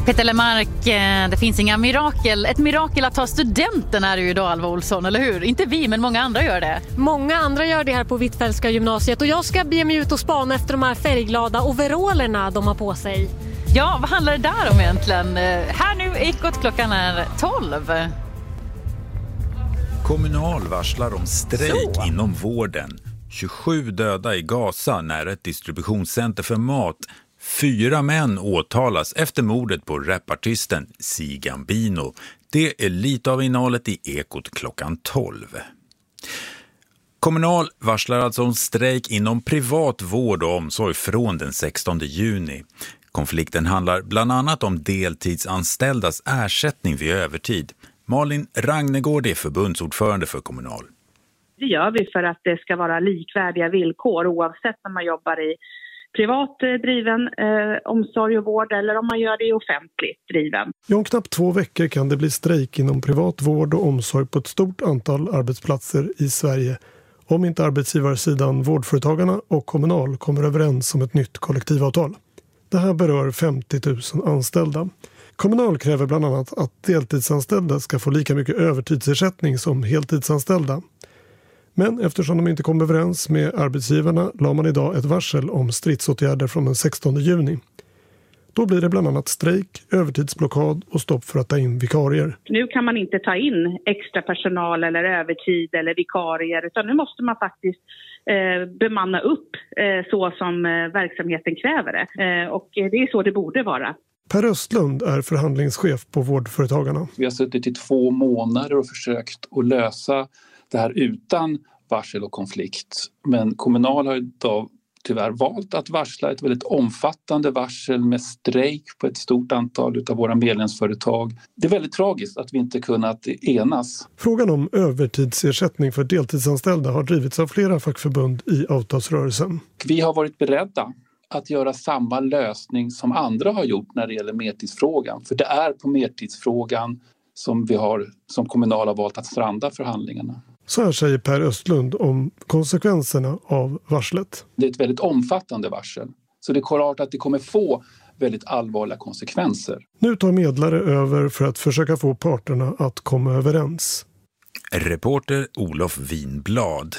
Peter Lemark, det finns inga mirakel. Ett mirakel att ta studenten är det ju idag, Alva Olsson, eller hur? Inte vi, men många andra gör det. Många andra gör det här på Hvitfeldtska gymnasiet och jag ska be mig ut och spana efter de här färgglada overallerna de har på sig. Ja, vad handlar det där om egentligen? Här nu, Ekot, klockan är 12. Kommunal varslar om strejk inom vården. 27 döda i Gaza nära ett distributionscenter för mat. 4 män åtalas efter mordet på rapartisten Si Gambino. Det är lite av innehållet i Ekot klockan 12. Kommunal varslar alltså om strejk inom privat vård och omsorg från den 16 juni. Konflikten handlar bland annat om deltidsanställdas ersättning vid övertid. Malin Ragnegård är förbundsordförande för Kommunal. Det gör vi för att det ska vara likvärdiga villkor oavsett om man jobbar i privat driven omsorg och vård eller om man gör det i offentligt driven. Om knappt 2 veckor kan det bli strejk inom privat vård och omsorg på ett stort antal arbetsplatser i Sverige om inte arbetsgivarsidan Vårdföretagarna och Kommunal kommer överens om ett nytt kollektivavtal. Det här berör 50 000 anställda. Kommunal kräver bland annat att deltidsanställda ska få lika mycket övertidsersättning som heltidsanställda. Men eftersom de inte kom överens med arbetsgivarna la man idag ett varsel om stridsåtgärder från den 16 juni. Då blir det bland annat strejk, övertidsblockad och stopp för att ta in vikarier. Nu kan man inte ta in extra personal eller övertid eller vikarier utan nu måste man faktiskt bemanna upp så som verksamheten kräver det. Och det är så det borde vara. Per Östlund är förhandlingschef på Vårdföretagarna. Vi har suttit i 2 månader och försökt att lösa det här utan varsel och konflikt. Men Kommunal har idag tyvärr valt att varsla ett väldigt omfattande varsel med strejk på ett stort antal av våra medlemsföretag. Det är väldigt tragiskt att vi inte kunnat enas. Frågan om övertidsersättning för deltidsanställda har drivits av flera fackförbund i avtalsrörelsen. Vi har varit beredda att göra samma lösning som andra har gjort när det gäller mertidsfrågan. För det är på mertidsfrågan som Kommunal har valt att stranda förhandlingarna. Så här säger Per Östlund om konsekvenserna av varslet. Det är ett väldigt omfattande varsel. Så det är klart att det kommer få väldigt allvarliga konsekvenser. Nu tar medlare över för att försöka få parterna att komma överens. Reporter Olof Winblad.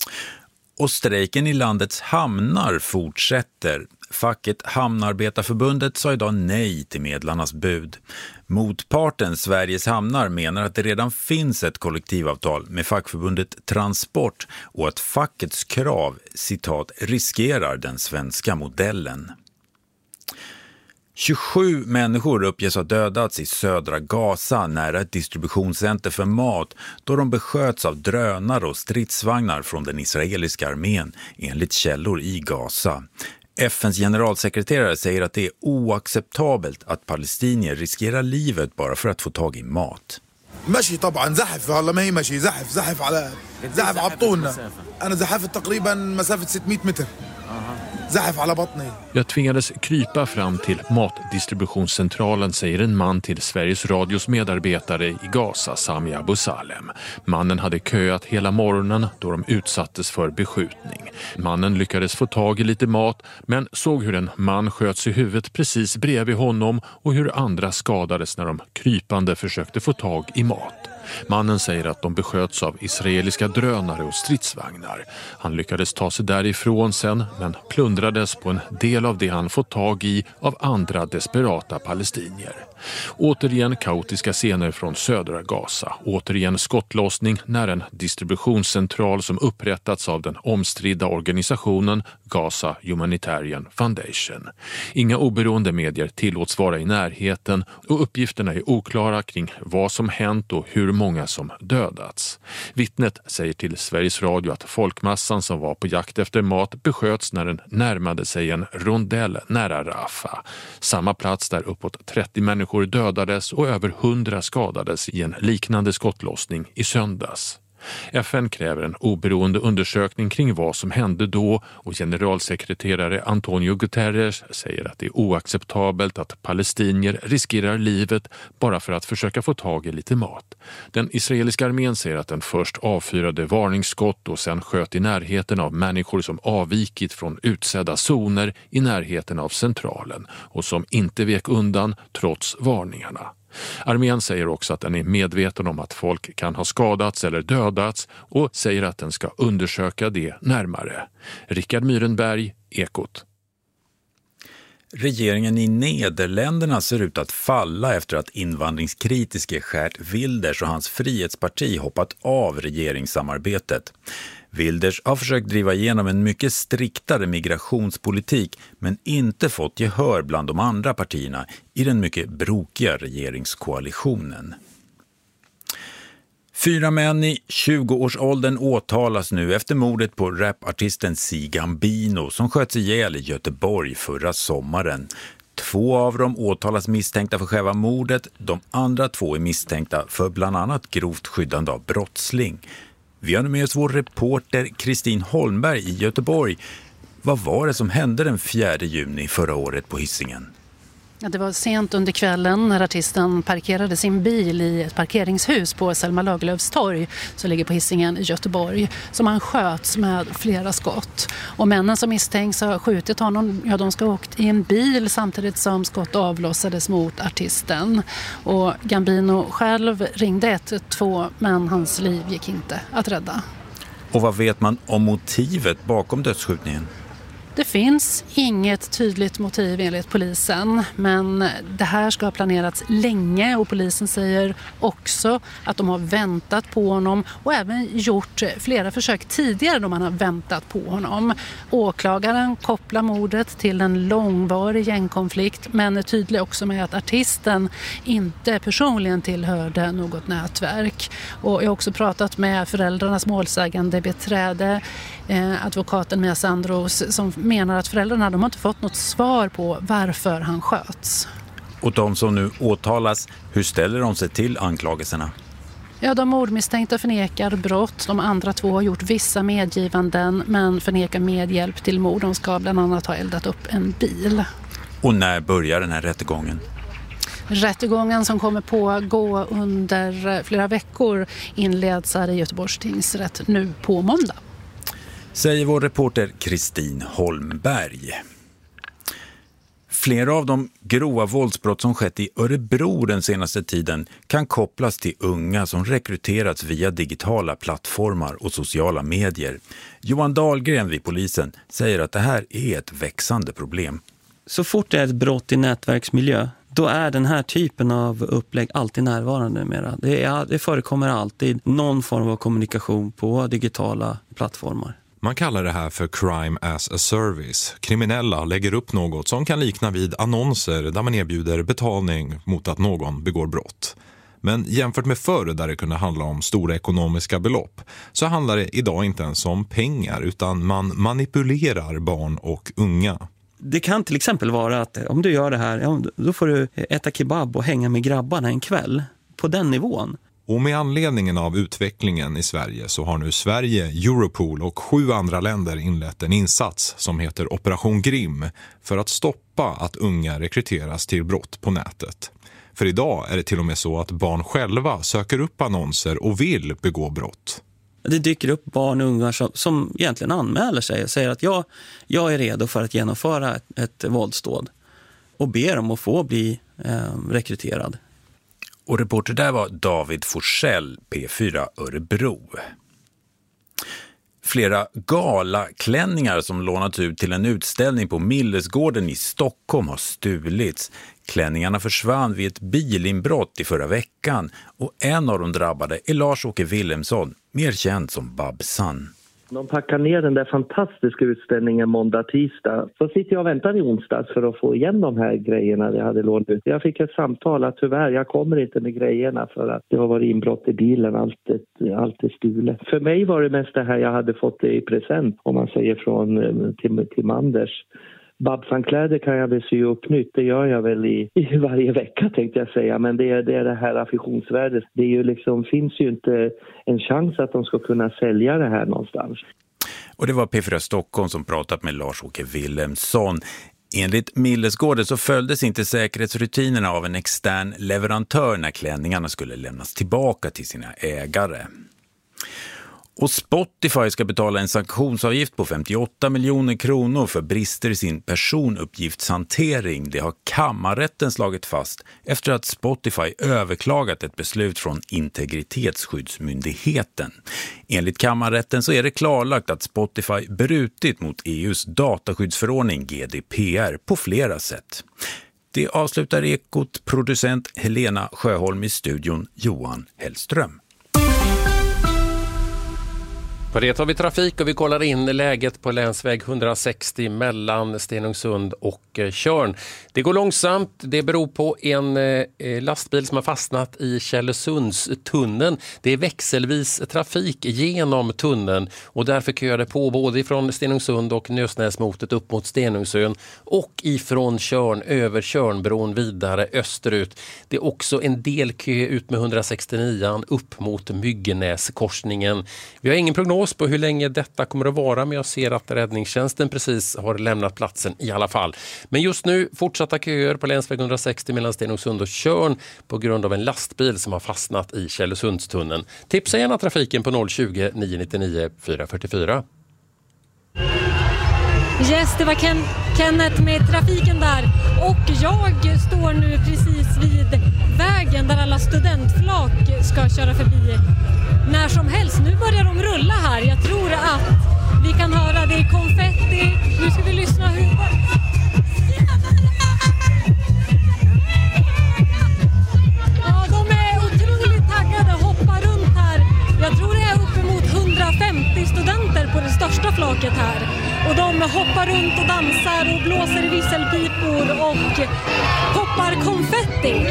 Och strejken i landets hamnar fortsätter. Facket Hamnarbetarförbundet sa idag nej till medlarnas bud. Motparten Sveriges hamnar menar att det redan finns ett kollektivavtal med fackförbundet Transport och att fackets krav, citat, riskerar den svenska modellen. 27 människor uppges ha dödats i södra Gaza nära ett distributionscenter för mat då de besköts av drönare och stridsvagnar från den israeliska armén enligt källor i Gaza. FNs generalsekreterare säger att det är oacceptabelt att palestinier riskerar livet bara för att få tag i mat. ماشي طبعا زحف والله ما هي ماشي زحف على زحف عبطونا انا زحفت تقريبا مسافه 600 meter. Jag tvingades krypa fram till matdistributionscentralen, säger en man till Sveriges Radios medarbetare i Gaza, Sami Abu Salem. Mannen hade köat hela morgonen då de utsattes för beskjutning. Mannen lyckades få tag i lite mat men såg hur en man sköts i huvudet precis bredvid honom och hur andra skadades när de krypande försökte få tag i mat. Mannen säger att de besköts av israeliska drönare och stridsvagnar. Han lyckades ta sig därifrån sen men plundrades på en del av det han fått tag i av andra desperata palestinier. Återigen kaotiska scener från södra Gaza. Återigen skottlossning när en distributionscentral som upprättats av den omstridda organisationen Gaza Humanitarian Foundation. Inga oberoende medier tillåts vara i närheten och uppgifterna är oklara kring vad som hänt och hur många som dödats. Vittnet säger till Sveriges Radio att folkmassan som var på jakt efter mat besköts när den närmade sig en rondell nära Rafah. Samma plats där uppåt 30 människor dödades och över 100 skadades i en liknande skottlossning i söndags. FN kräver en oberoende undersökning kring vad som hände då och generalsekreterare Antonio Guterres säger att det är oacceptabelt att palestinier riskerar livet bara för att försöka få tag i lite mat. Den israeliska armén säger att den först avfyrade varningsskott och sen sköt i närheten av människor som avvikit från utsedda zoner i närheten av centralen och som inte vek undan trots varningarna. Armén säger också att den är medveten om att folk kan ha skadats eller dödats och säger att den ska undersöka det närmare. Rickard Myrenberg, Ekot. Regeringen i Nederländerna ser ut att falla efter att invandringskritiske Geert Wilders och hans Frihetsparti hoppat av regeringssamarbetet. Wilders har försökt driva igenom en mycket striktare migrationspolitik men inte fått gehör bland de andra partierna i den mycket brokiga regeringskoalitionen. 4 män i 20-årsåldern åtalas nu efter mordet på rapartisten Si Gambino som sköts ihjäl i Göteborg förra sommaren. 2 av dem åtalas misstänkta för själva mordet, de andra 2 är misstänkta för bland annat grovt skyddande av brottsling. Vi har nu med oss vår reporter Kristin Holmberg i Göteborg. Vad var det som hände den 4 juni förra året på Hisingen? Ja, det var sent under kvällen när artisten parkerade sin bil i ett parkeringshus på Selma Lagerlöfs torg som ligger på Hisingen i Göteborg som han sköts med flera skott. Och männen som misstänks ha skjutit honom, ja, de ska ha åkt i en bil samtidigt som skott avlossades mot artisten. Och Gambino själv ringde 112 men hans liv gick inte att rädda. Och vad vet man om motivet bakom dödsskjutningen? Det finns inget tydligt motiv enligt polisen, men det här ska ha planerats länge och polisen säger också att de har väntat på honom och även gjort flera försök tidigare då man har väntat på honom. Åklagaren kopplar mordet till en långvarig gängkonflikt men är tydlig också med att artisten inte personligen tillhörde något nätverk. Och jag har också pratat med föräldrarnas målsägande beträde, advokaten Mia Sandros, som menar att föräldrarna de har inte fått något svar på varför han sköts. Och de som nu åtalas, hur ställer de sig till anklagelserna? Ja, de mordmisstänkta förnekar brott. De andra 2 har gjort vissa medgivanden men förnekar medhjälp till mord. De ska bland annat ha eldat upp en bil. Och när börjar den här rättegången? Rättegången som kommer pågå under flera veckor inleds här i Göteborgs tingsrätt nu på måndag. Säger vår reporter Kristin Holmberg. Flera av de grova våldsbrott som skett i Örebro den senaste tiden kan kopplas till unga som rekryterats via digitala plattformar och sociala medier. Johan Dahlgren vid polisen säger att det här är ett växande problem. Så fort det är ett brott i nätverksmiljö, då är den här typen av upplägg alltid närvarande mera. Det förekommer alltid någon form av kommunikation på digitala plattformar. Man kallar det här för crime as a service. Kriminella lägger upp något som kan likna vid annonser där man erbjuder betalning mot att någon begår brott. Men jämfört med förr där det kunde handla om stora ekonomiska belopp så handlar det idag inte ens om pengar utan man manipulerar barn och unga. Det kan till exempel vara att om du gör det här, ja, då får du äta kebab och hänga med grabbarna en kväll på den nivån. Och med anledningen av utvecklingen i Sverige så har nu Sverige, Europol och 7 andra länder inlett en insats som heter Operation Grim för att stoppa att unga rekryteras till brott på nätet. För idag är det till och med så att barn själva söker upp annonser och vill begå brott. Det dyker upp barn och unga som egentligen anmäler sig och säger att jag är redo för att genomföra ett våldsdåd och ber om att få bli rekryterad. Och reporter där var David Forsell, P4 Örebro. Flera galaklänningar som lånats ut till en utställning på Millesgården i Stockholm har stulits. Klänningarna försvann vid ett bilinbrott i förra veckan och en av de drabbade är Lars-Åke Wilhelmsson, mer känd som Babsan. De packar ner den där fantastiska utställningen måndag-tisdag. Så sitter jag och väntar i onsdags för att få igen de här grejerna jag hade lånat ut. Jag fick ett samtal att tyvärr, jag kommer inte med grejerna för att det har varit inbrott i bilen, allt är stulet. För mig var det mest det här jag hade fått i present, om man säger från till Manders. Babsankläder kan jag väl sy upp nytt, det gör jag väl i varje vecka tänkte jag säga, men det är det här affektionsvärdet. Det är ju liksom, finns ju inte en chans att de ska kunna sälja det här någonstans. Och det var P4 Stockholm som pratat med Lars-Åke Wilhelmsson. Enligt Millesgården så följdes inte säkerhetsrutinerna av en extern leverantör när klänningarna skulle lämnas tillbaka till sina ägare. Och Spotify ska betala en sanktionsavgift på 58 miljoner kronor för brister i sin personuppgiftshantering. Det har kammarrätten slagit fast efter att Spotify överklagat ett beslut från Integritetsskyddsmyndigheten. Enligt kammarrätten så är det klarlagt att Spotify brutit mot EUs dataskyddsförordning GDPR på flera sätt. Det avslutar Ekot, producent Helena Sjöholm, i studion Johan Hellström. På det tar vi trafik och vi kollar in läget på länsväg 160 mellan Stenungsund och Tjörn. Det går långsamt, det beror på en lastbil som har fastnat i Källesunds-tunneln. Det är växelvis trafik genom tunneln och därför köar det på både från Stenungsund och Nösnäsmotet upp mot Stenungsön och ifrån Tjörn över Tjörnbron vidare österut. Det är också en del kö ut med 169 upp mot Myggenäskorsningen. Vi har ingen prognos på hur länge detta kommer att vara, men jag ser att räddningstjänsten precis har lämnat platsen i alla fall. Men just nu fortsatta köer på länsväg 160 mellan Stenungsund och Tjörn på grund av en lastbil som har fastnat i Källesundstunneln. Tipsa gärna trafiken på 020 999 444. Yes, det var Kenneth med trafiken där. Och jag står nu precis vid vägen där alla studentflak ska köra förbi när som helst. Nu börjar de rulla här. Jag tror att vi kan höra det i konfetti. Nu ska vi lyssna hur... Ja, de är otroligt taggade, hoppar runt här. Jag tror det är uppemot 150 studenter på det största flaket här. Och de hoppar runt och dansar och blåser i visselpipor och hoppar konfetti.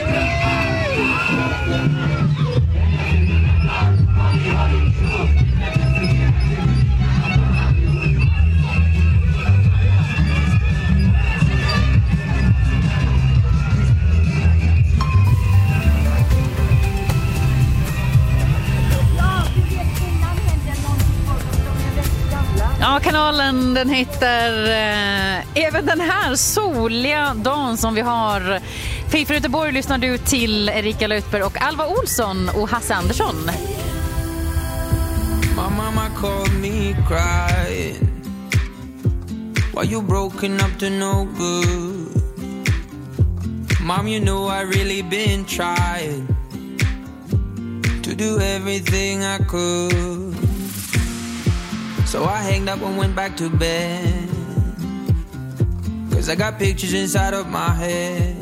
Ja, kanalen den heter även den här soliga dagen som vi har. För Göteborg lyssnar du till Erika Lötberg och Alva Olsson och Hasse Andersson. My mama called me crying. Why you broken up to no good? Mom, you know I really been trying to do everything I could. So I hanged up and went back to bed, 'cause I got pictures inside of my head.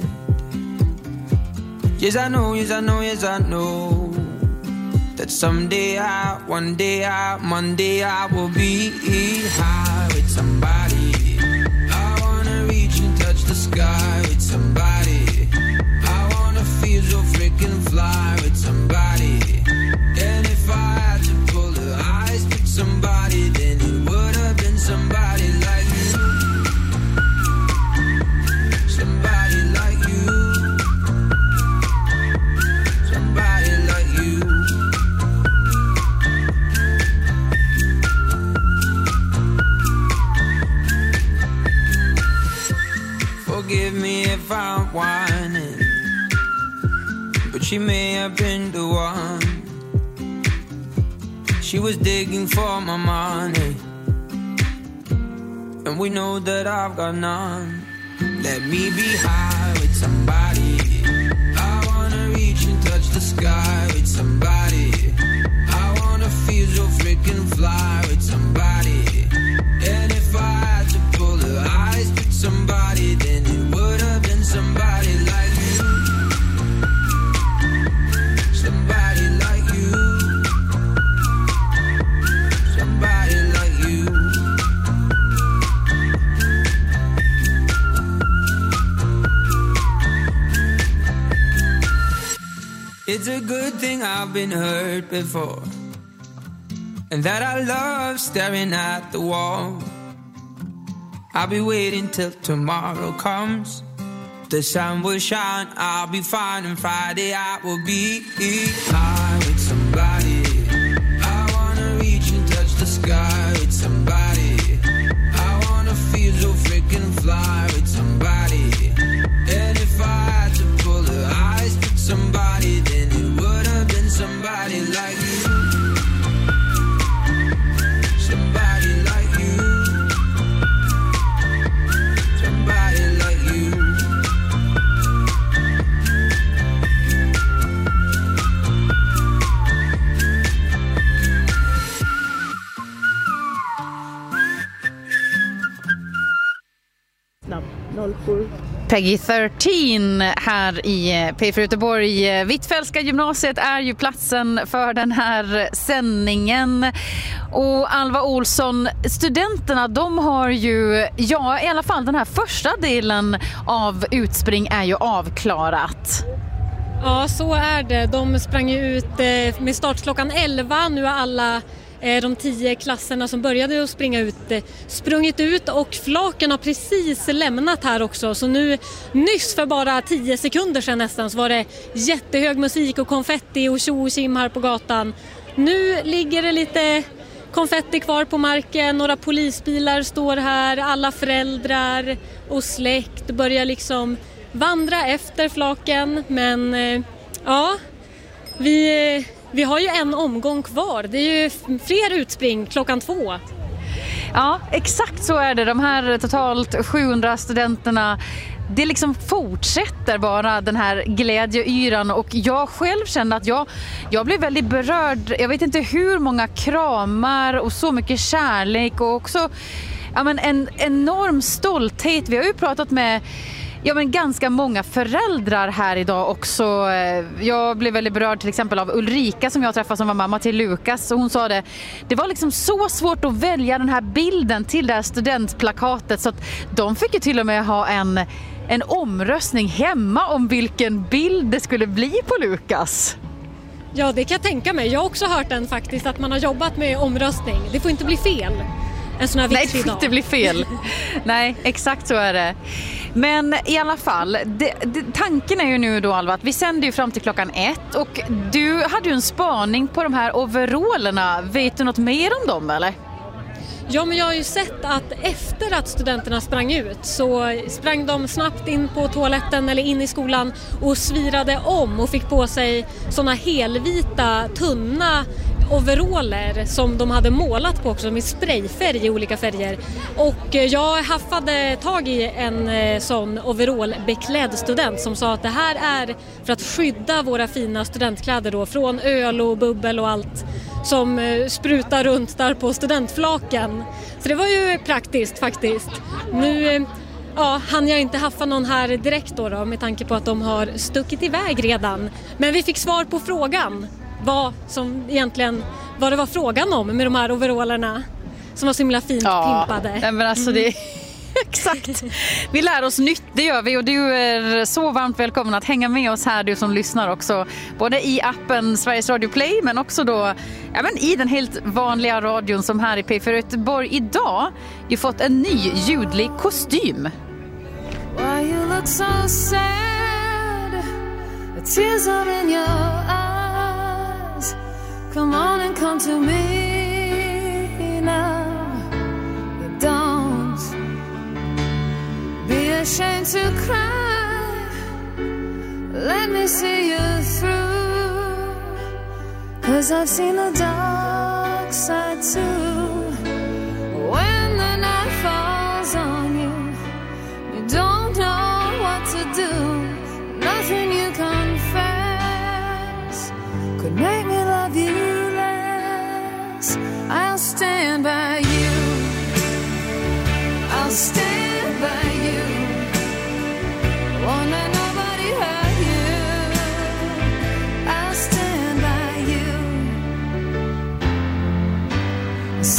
Yes, I know, yes, I know, yes, I know that someday one day Monday I will be high with somebody. I wanna reach and touch the sky with somebody. I wanna feel so freaking fly with somebody. And if I had to pull the eyes with somebody, then it would have been somebody like you. Somebody like you. Somebody like you. Forgive me if I'm whining, but she may have been the one. She was digging for my money, and we know that I've got none. Let me be high with somebody. I wanna reach and touch the sky with somebody. I wanna feel so freaking fly with somebody. And if I had to pull the eyes with somebody, then it would have been somebody like you. Somebody like you. Somebody like you. It's a good thing I've been hurt before, and that I love staring at the wall. I'll be waiting till tomorrow comes. The sun will shine, I'll be fine, and Friday I will be high with somebody. I wanna reach and touch the sky with somebody. I wanna feel so freaking fly with somebody. And if I had to pull the eyes with somebody, then it would have been somebody like you. Somebody like you. Somebody like you. Peggy 13 här i P4 Göteborg. Vittfällska gymnasiet är ju platsen för den här sändningen. Och Alva Olsson, studenterna de har ju, ja i alla fall den här första delen av utspring är ju avklarat. Ja, så är det. De sprang ju ut med start klockan 11. Nu har alla de 10 klasserna som började att springa ut sprungit ut och flaken har precis lämnat här också. Så nu nyss för bara 10 sekunder sedan nästan så var det jättehög musik och konfetti och tjo och kim här på gatan. Nu ligger det lite konfetti kvar på marken, några polisbilar står här, alla föräldrar och släkt börjar liksom vandra efter flaken. Men ja, vi har ju en omgång kvar. Det är ju fler utspring klockan 2. Ja, exakt så är det. De här totalt 700 studenterna, det liksom fortsätter bara den här glädjeyran och jag själv känner att jag blev väldigt berörd. Jag vet inte hur många kramar och så mycket kärlek och också en enorm stolthet. Vi har ju pratat med ganska många föräldrar här idag också. Jag blev väldigt berörd till exempel av Ulrika som jag träffade som var mamma till Lukas. Och hon sa det var liksom så svårt att välja den här bilden till det här studentplakatet så att de fick ju till och med ha en omröstning hemma om vilken bild det skulle bli på Lukas. Ja, det kan jag tänka mig. Jag har också hört den faktiskt att man har jobbat med omröstning. Det får inte bli fel. En sån här Nej, det får inte bli fel. Nej, exakt så är det. Men i alla fall, tanken är ju nu då Alva att vi sänder ju fram till klockan 1 och du hade ju en spaning på de här overallerna. Vet du något mer om dem eller? Ja, men jag har ju sett att efter att studenterna sprang ut så sprang de snabbt in på toaletten eller in i skolan och svirade om och fick på sig såna helvita, tunna overaller som de hade målat på också med sprayfärg i olika färger. Och jag haffade tag i en sån overallbeklädd student som sa att det här är för att skydda våra fina studentkläder då från öl och bubbel och allt som sprutar runt där på studentflaken. Så det var ju praktiskt faktiskt. Nu hann jag inte haffa någon här direkt då med tanke på att de har stuckit iväg redan. Men vi fick svar på frågan vad det var frågan om med de här overallerna som var så himla fint pimpade. Men alltså det exakt. Vi lär oss nytt, det gör vi och du är så varmt välkommen att hänga med oss här du som lyssnar också. Både i appen Sveriges Radio Play men också då i den helt vanliga radion som här i P4 Göteborg idag ju fått en ny ljudlig kostym. Why you look so sad? The tears are in your eyes. Come on and come to me now. You don't be ashamed to cry. Let me see you through. 'Cause I've seen the dark side too. When the night falls on you, you don't know what to do. Nothing you confess could make me love you less. I'll stand by you. I'll stand by you. Won't let nobody hurt you. I'll stand by you.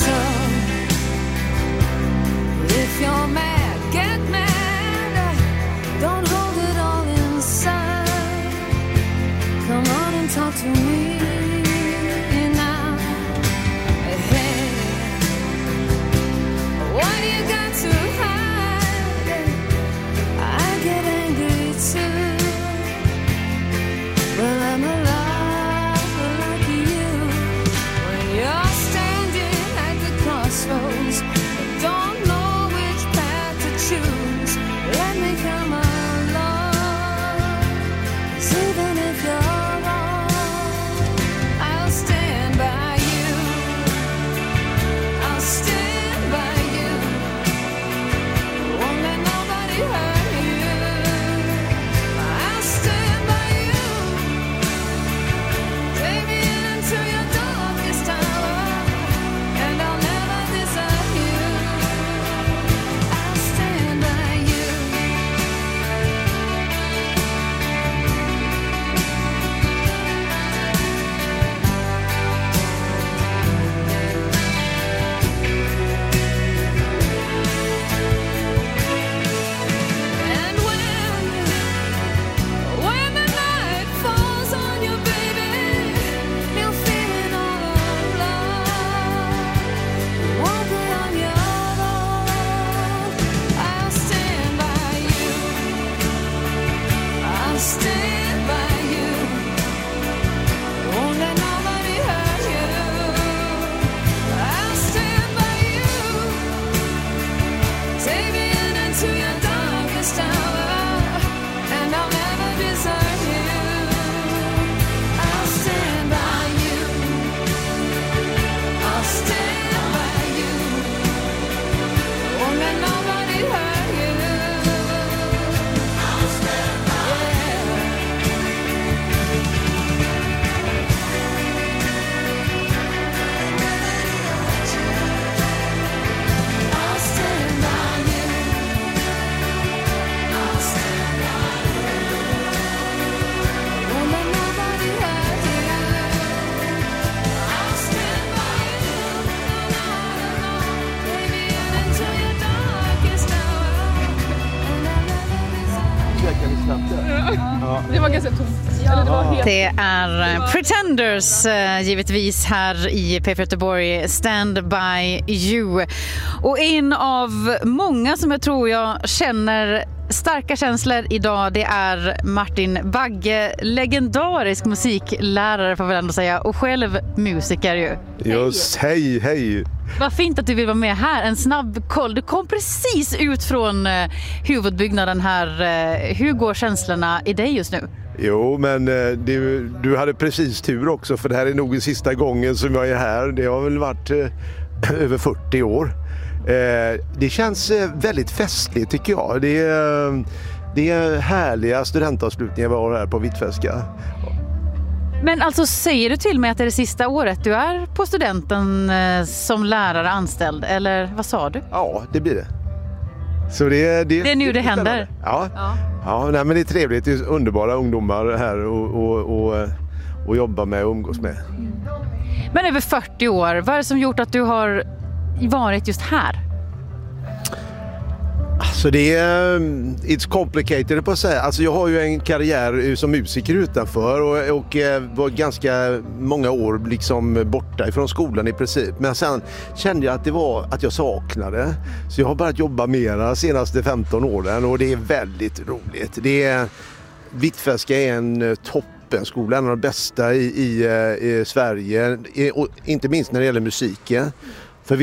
I'll stand by you. Won't let nobody hurt you. I'll stand by you. Take me into your darkest hour, and I'll never desert you. I'll stand by you. I'll stand by you. Won't let nobody hurt you. I'll stand by you. I'll stand by you. I'll stand by you. Won't let nobody hurt you. I'll stand by you. Take me into your darkest hour, and I'll never Det var ganska tomt. Eller det var helt... Det är Pretenders givetvis här i P4 Göteborg, Stand By You. Och en av många som jag tror jag känner starka känslor idag, det är Martin Bagge, legendarisk musiklärare får väl ändå säga, och själv musiker ju. Just, hej. Vad fint att du vill vara med här. En snabb koll. Du kom precis ut från huvudbyggnaden här. Hur går känslorna i dig just nu? Jo, men du hade precis tur också, för det här är nog sista gången som jag är här. Det har väl varit över 40 år. Det känns väldigt festligt tycker jag. Det är härliga studentavslutningar vi har här på Hvitfeldtska. Men alltså säger du till mig att det är det sista året du är på studenten som lärare anställd, eller vad sa du? Ja, det blir det. Så det är nu det händer. Ja, nej, men det är trevligt. Det är underbara ungdomar här och jobba med och umgås med. Men över 40 år, vad är det som gjort att du har varit just här? Alltså det är it's complicated på att säga. Alltså jag har ju en karriär som musiker utanför och var ganska många år liksom borta ifrån skolan i princip. Men sen kände jag att det var att jag saknade. Så jag har börjat jobba mera de senaste 15 åren och det är väldigt roligt. Hvitfeldtska är en toppenskola, en av de bästa i Sverige, och inte minst när det gäller musiken. För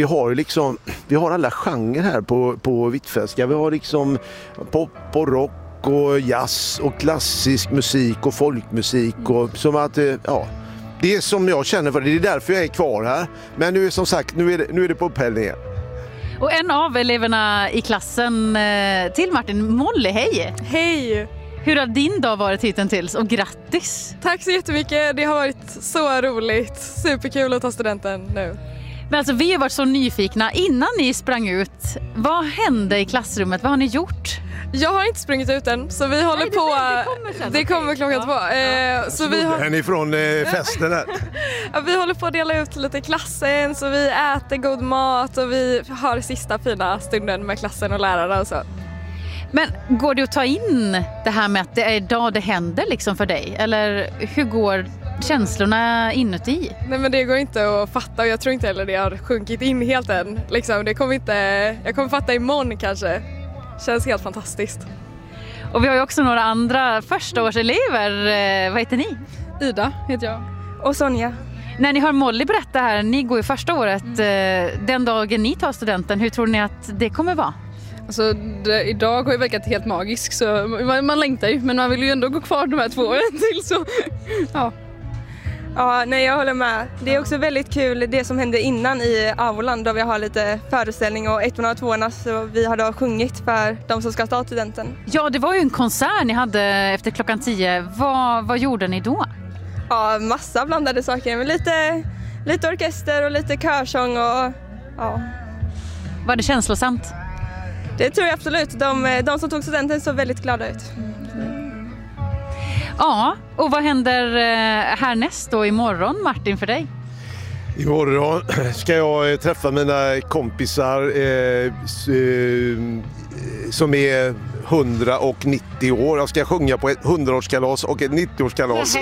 vi har alla genrer här på Hvitfeldtska. Vi har liksom pop och rock och jazz och klassisk musik och folkmusik och som att det är som jag känner för det. Det är därför jag är kvar här. Men nu är som sagt nu är det på upphällning. Och en av eleverna i klassen till Martin, Molly, hej! Hej! Hur har din dag varit hittills och grattis! Tack så jättemycket, det har varit så roligt. Superkul att ta studenten nu. Men alltså vi har varit så nyfikna innan ni sprang ut. Vad hände i klassrummet? Vad har ni gjort? Jag har inte sprungit ut än, så vi håller på. Det kommer klockan 2. Så vi har... Är ni från festen här? Ja, vi håller på att dela ut lite klassen, så vi äter god mat och vi har sista fina stunden med klassen och lärarna och så. Men går det att ta in det här med att det är idag det händer liksom för dig? Eller hur går känslorna inuti? Nej, men det går inte att fatta och jag tror inte heller det har sjunkit in helt än. Liksom, jag kommer fatta imorgon kanske. Känns helt fantastiskt. Och vi har ju också några andra förstaårselever. Vad heter ni? Ida heter jag. Och Sonja. När ni hör Molly berätta här, ni går ju första året. Den dagen ni tar studenten, hur tror ni att det kommer vara? Alltså, idag har ju verkat helt magisk, så man längtar ju, men man vill ju ändå gå kvar de här 2 åren till, så ja. Ja, nej, jag håller med. Det är också väldigt kul det som hände innan i Aulan, då vi har lite föreställning och 1 och 2 så vi har då sjungit för de som ska ta studenten. Ja, det var ju en konsert ni hade efter klockan 10. Vad gjorde ni då? Ja, massa blandade saker, med lite orkester och lite körsång och ja. Var det känslosamt? Det tror jag absolut. De som tog studenten såg väldigt glada ut. Ja, och vad händer härnäst då imorgon, Martin, för dig? Imorgon ska jag träffa mina kompisar som är 100 och 90 år. Jag ska sjunga på ett 100-årskalas och ett 90-årskalas.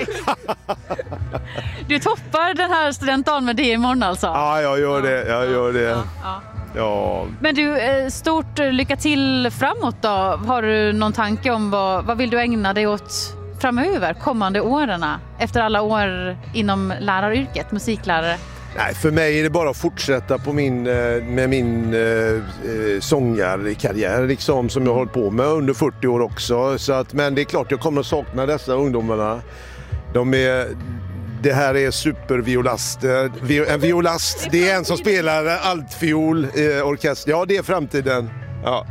Du toppar den här studentdagen med det imorgon alltså? Ja, jag gör det. Ja. Men du, stort lycka till framåt då. Har du någon tanke om vad vill du ägna dig åt framöver, kommande åren, efter alla år inom läraryrket, musiklärare? Nej, för mig är det bara att fortsätta på med min sångarkarriär liksom, som jag har hållit på med under 40 år också. Så att, men det är klart jag kommer att sakna dessa ungdomarna. Det här är superviolaster. En violast, det är en som spelar altfiol i orkester. Ja, det är framtiden. Ja.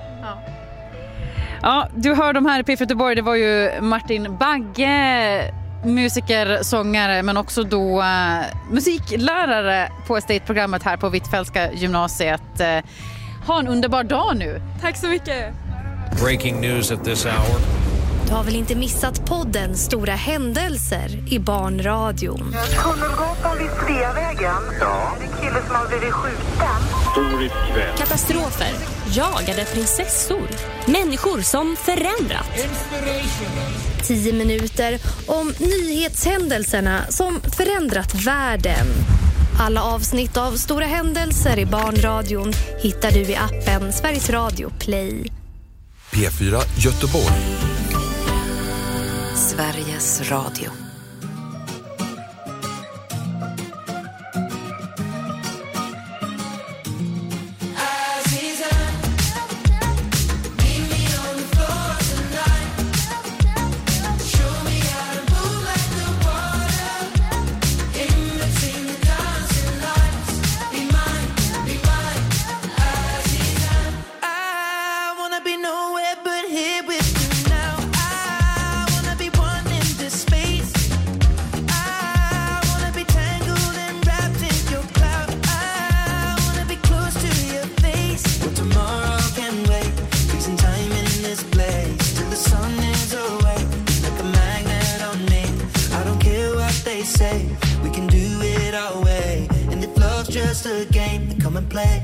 Ja, du hör de här i P4 Göteborg. Det var ju Martin Bagge, musiker, sångare, men också då musiklärare på Estate-programmet här på Hvitfeldtska gymnasiet. Ha en underbar dag nu. Tack så mycket. Breaking news at this hour. Du har väl inte missat podden Stora händelser i Barnradion? Tunnelgatan vid Sveavägen. Ja. Det är en kille som har blivit skjuten. Katastrofer, jagade prinsessor, människor som förändrats. 10 minuter om nyhetshändelserna som förändrat världen. Alla avsnitt av Stora händelser i Barnradion hittar du i appen Sveriges Radio Play. P4 Göteborg. Sveriges Radio. Just a game to come and play.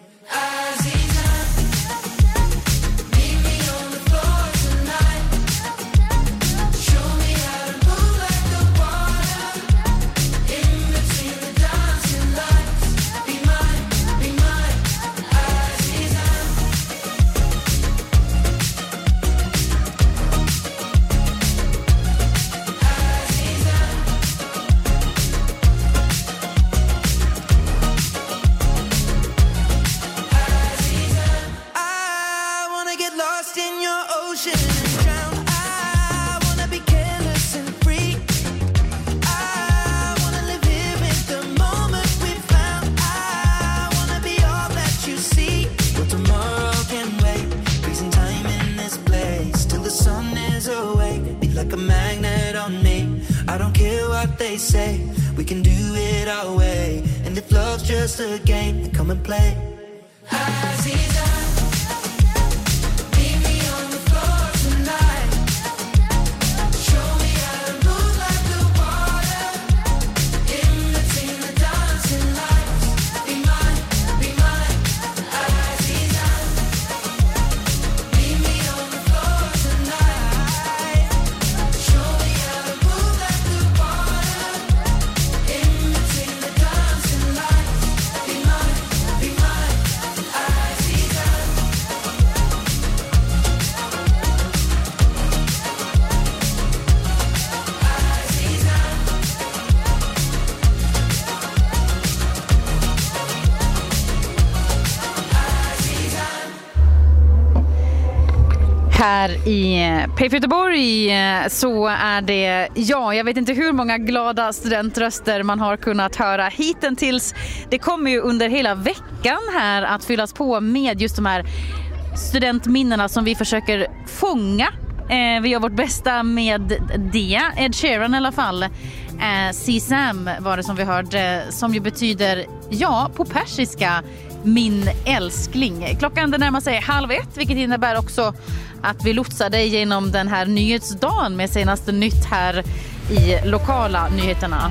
Just a game to come and play. Här i P4 Göteborg så är det, jag vet inte hur många glada studentröster man har kunnat höra hittills. Det kommer ju under hela veckan här att fyllas på med just de här studentminnena som vi försöker fånga. Vi gör vårt bästa med det. Ed Sheeran i alla fall. Sisam var det som vi hörde, som ju betyder, på persiska, min älskling. Klockan närmar sig 12:30, vilket innebär också att vi lotsar dig genom den här nyhetsdagen med senaste nytt här i lokala nyheterna.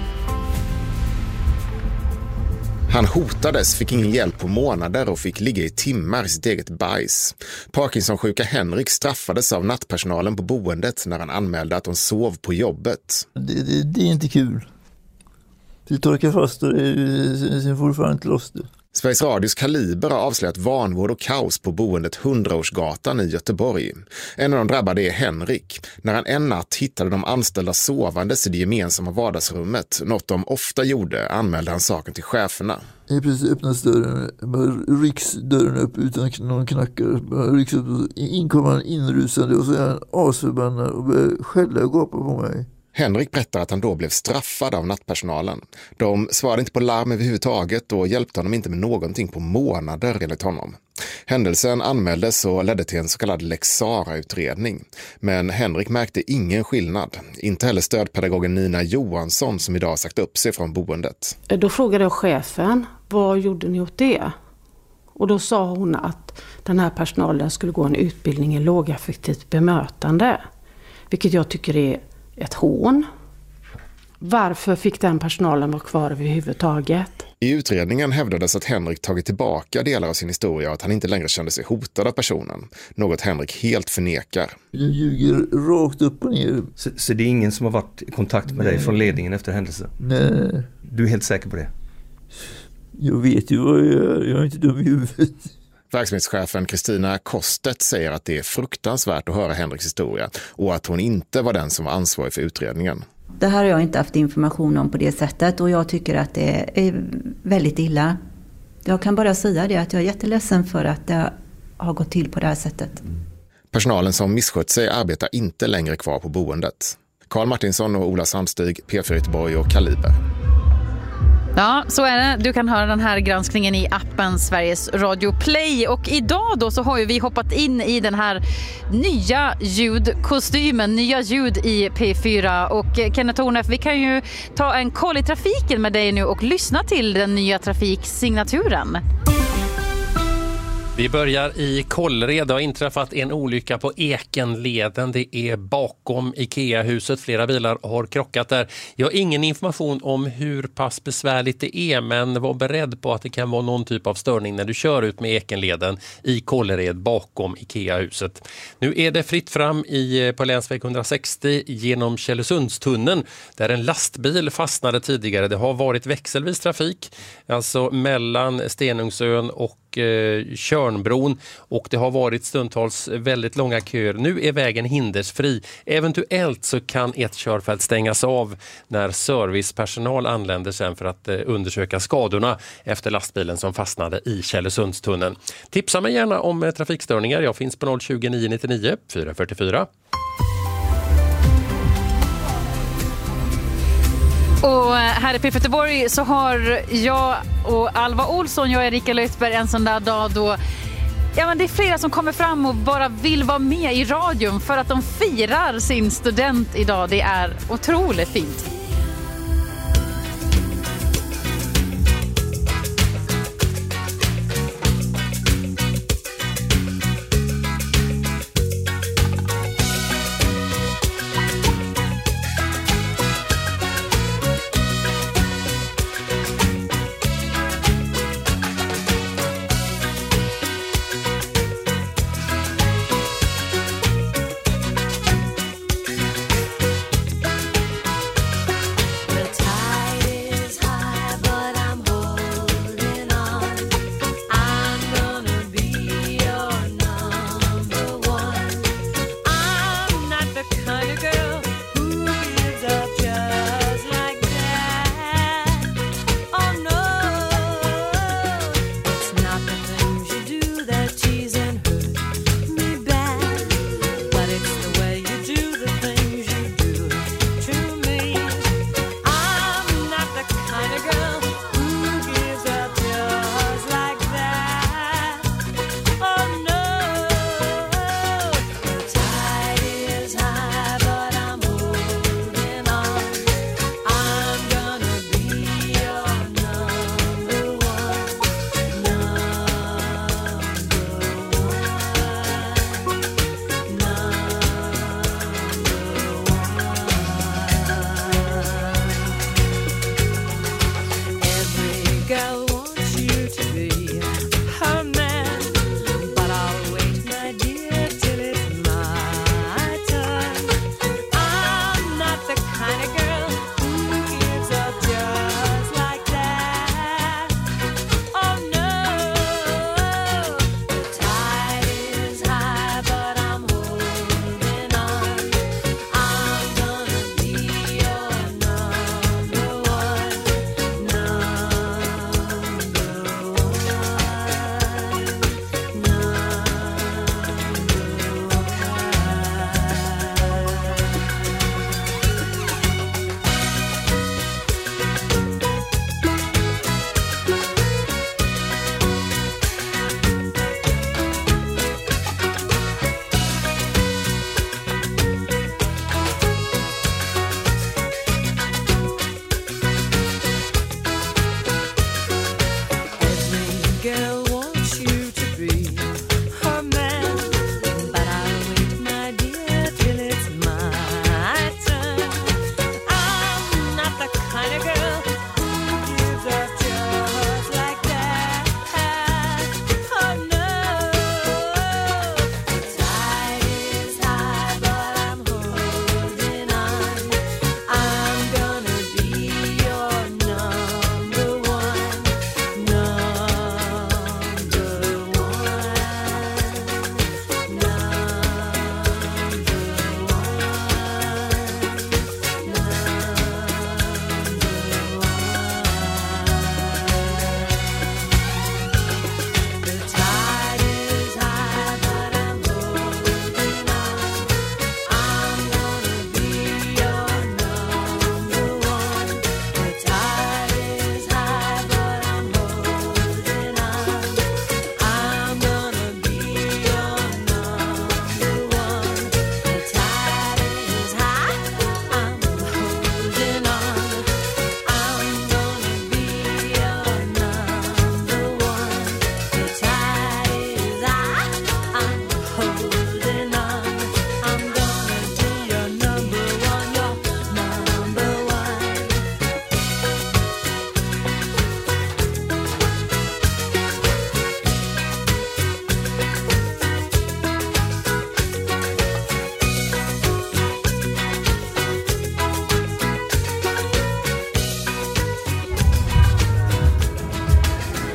Han hotades, fick ingen hjälp på månader och fick ligga i timmar i sitt eget bajs. Parkinson-sjuka Henrik straffades av nattpersonalen på boendet när han anmälde att de sov på jobbet. Det är inte kul. Vi torkar fast och sen får du fan inte loss det. Sveriges Radios Kaliber har avslöjat vanvård och kaos på boendet 100-årsgatan i Göteborg. En av de drabbade är Henrik. När han en natt hittade de anställda sovandes i det gemensamma vardagsrummet, något de ofta gjorde, anmälde han saken till cheferna. Jag precis öppnas dörren, rycks dörren upp utan någon knackar. Rycks upp, in kommer han inrusande och så är han asförbannad och börjar skälla och gapa på mig. Henrik berättar att han då blev straffad av nattpersonalen. De svarade inte på larm överhuvudtaget och hjälpte honom inte med någonting på månader enligt honom. Händelsen anmäldes och ledde till en så kallad Lex Sara-utredning. Men Henrik märkte ingen skillnad. Inte heller stödpedagogen Nina Johansson som idag sagt upp sig från boendet. Då frågade jag chefen, vad gjorde ni åt det? Och då sa hon att den här personalen skulle gå en utbildning i lågaffektivt bemötande. Vilket jag tycker är ett hån. Varför fick den personalen vara kvar överhuvudtaget? I utredningen hävdades att Henrik tagit tillbaka delar av sin historia och att han inte längre kände sig hotad av personen. Något Henrik helt förnekar. Jag ljuger rakt upp och ner. Så det är ingen som har varit i kontakt med dig från ledningen efter händelsen? Nej. Du är helt säker på det? Jag vet ju vad jag gör. Jag är inte dum i huvudet. Verksamhetschefen Kristina Kostet säger att det är fruktansvärt att höra Henriks historia och att hon inte var den som var ansvarig för utredningen. Det här har jag inte haft information om på det sättet och jag tycker att det är väldigt illa. Jag kan bara säga det att jag är jätteledsen för att det har gått till på det här sättet. Personalen som misskött sig arbetar inte längre kvar på boendet. Karl Martinsson och Ola Sandstig, P4 Göteborg och Kaliber. Ja, så är det. Du kan höra den här granskningen i appen Sveriges Radio Play. Och idag då så har ju vi hoppat in i den här nya ljudkostymen, nya ljud i P4. Och Kenneth Tornef, vi kan ju ta en koll i trafiken med dig nu och lyssna till den nya trafiksignaturen. Vi börjar i Kållered. Det har inträffat en olycka på Ekenleden. Det är bakom IKEA-huset. Flera bilar har krockat där. Jag har ingen information om hur pass besvärligt det är, men var beredd på att det kan vara någon typ av störning när du kör ut med Ekenleden i Kållered bakom IKEA-huset. Nu är det fritt fram på länsväg 160 genom Källesundstunneln där en lastbil fastnade tidigare. Det har varit växelvis trafik, alltså mellan Stenungsön och Tjörnbron, och det har varit stundtals väldigt långa köer. Nu är vägen hindersfri. Eventuellt så kan ett körfält stängas av när servicepersonal anländer sen för att undersöka skadorna efter lastbilen som fastnade i Källesundstunneln. Tipsa mig gärna om trafikstörningar. Jag finns på 020 999 444. Och här i P4 Göteborg så har jag och Alva Olsson, jag och Erika Lötberg en sån där dag då men det är flera som kommer fram och bara vill vara med i radion för att de firar sin student idag. Det är otroligt fint.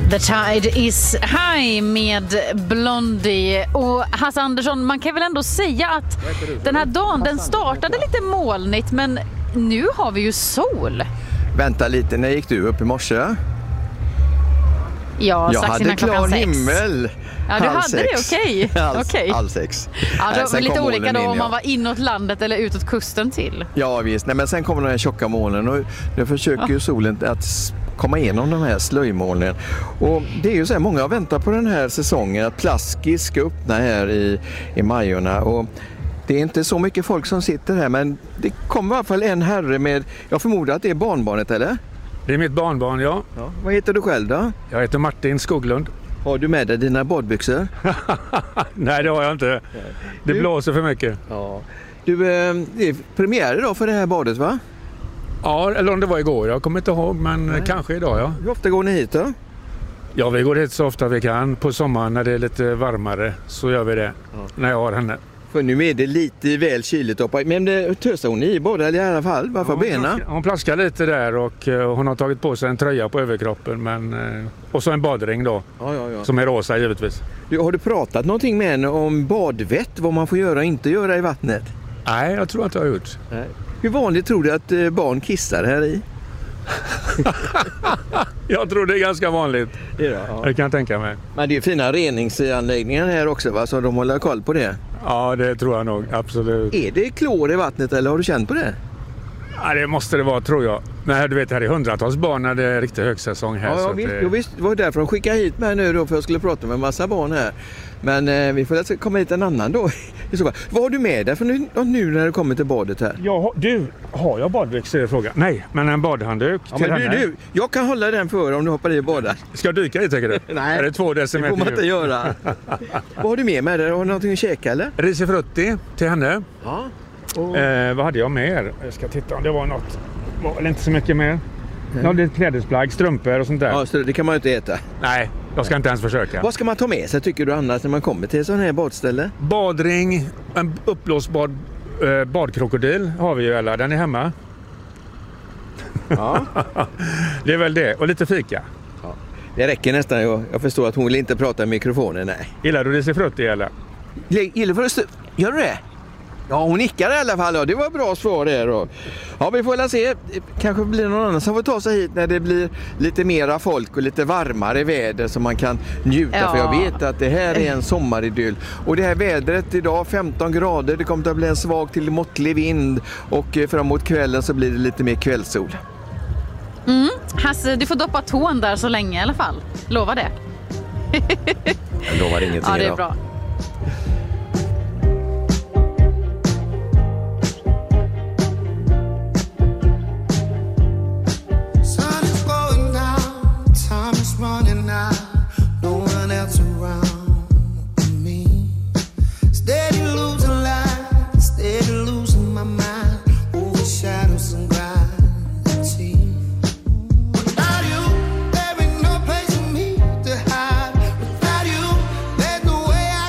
The Tide is High med Blondie. Och Hasse Andersson, man kan väl ändå säga att den här dagen, den startade lite molnigt, men nu har vi ju sol. Vänta lite, när gick du upp i morse? Ja, jag hade klar himmel. Ja, du hade det, okej. Halv sex. Ja, det var lite olika då om man var inåt landet eller utåt kusten till. Ja visst, nej, men sen kommer den här tjocka molnen och nu försöker ju solen att komma igenom de här slöjmolnen. Och det är ju så här, många har väntat på den här säsongen att Plaskis ska öppna här i Majorna. Och det är inte så mycket folk som sitter här, men det kommer i alla fall en herre med, jag förmodar att det är barnbarnet, eller? Det är mitt barnbarn, ja. Vad heter du själv då? Jag heter Martin Skoglund. Har du med dig dina badbyxor? Nej, det har jag inte. Det blåser för mycket. Ja. Du, det är premiär idag för det här badet, va? Ja, eller om det var igår. Jag kommer inte ihåg, men kanske idag, ja. Hur ofta går ni hit då? Ja, vi går hit så ofta vi kan. På sommaren när det är lite varmare så gör vi det. När jag har henne. För nu är det lite väl kyligt uppe. Men det tösar hon i både i alla fall. Varför benen? Hon plaskar lite där och hon har tagit på sig en tröja på överkroppen. Och så en badring då. Ja. Som är rosa givetvis. Har du pratat någonting med henne om badvett? Vad man får göra och inte göra i vattnet? Nej, jag tror inte jag har gjort. Nej. Hur vanligt tror du att barn kissar här i? Jag tror det är ganska vanligt. Det kan jag tänka mig. Men det är fina reningsanläggningar här också, va? Så de håller koll på det. Ja, det tror jag nog. Absolut. Är det klor i vattnet eller har du känt på det? Ja, det måste det vara, tror jag. Men du vet, här är hundratals barn när det är riktigt högsäsong här. Ja, visst. Det var därför de skickade hit mig nu då, för jag skulle prata med en massa barn här. Men vi får alltså komma hit en annan då. Vad har du med dig för nu när du kommer till badet här? Ja, har jag badbyxor, är frågan? Nej, men en badhandduk till henne. Jag kan hålla den för om du hoppar i och badar. Ska jag dyka i, tycker du? Nej, är det 2 decimeter? Det får man inte göra. Vad har du med dig? Har du någonting att käka eller? Risifrutti till henne. Ja. Vad hade jag mer? Jag ska titta om det var något. Var väl inte så mycket mer. Lite klädesplagg, strumpor och sånt där. Ja, så det kan man ju inte äta. Nej, jag ska inte ens försöka. Vad ska man ta med sig, tycker du, annars när man kommer till sån här badställe? Badring, en uppblåsbar badkrokodil har vi ju, eller den är hemma. Ja. Det är väl det, och lite fika. Ja. Det räcker nästan, jag förstår att hon vill inte prata i mikrofonen, nej. Gillar du risifrutti, eller? Gör du det? Ja, hon nickar i alla fall. Ja, det var bra svar där då. Ja, vi får väl se. Kanske blir någon annan som får ta sig hit när det blir lite mera folk och lite varmare väder som man kan njuta. Ja. För jag vet att det här är en sommaridyll. Och det här vädret idag, 15 grader. Det kommer att bli en svag till måttlig vind. Och framåt kvällen så blir det lite mer kvällssol. Hasse, du får doppa tån där så länge i alla fall. Lova det. Jag lovar ingenting idag. Ja, det är bra. Running out, no one else around me. Steady losing life, steady losing my mind. Over shadows and gravity. Without you, there ain't no place for me to hide. Without you, there's no way I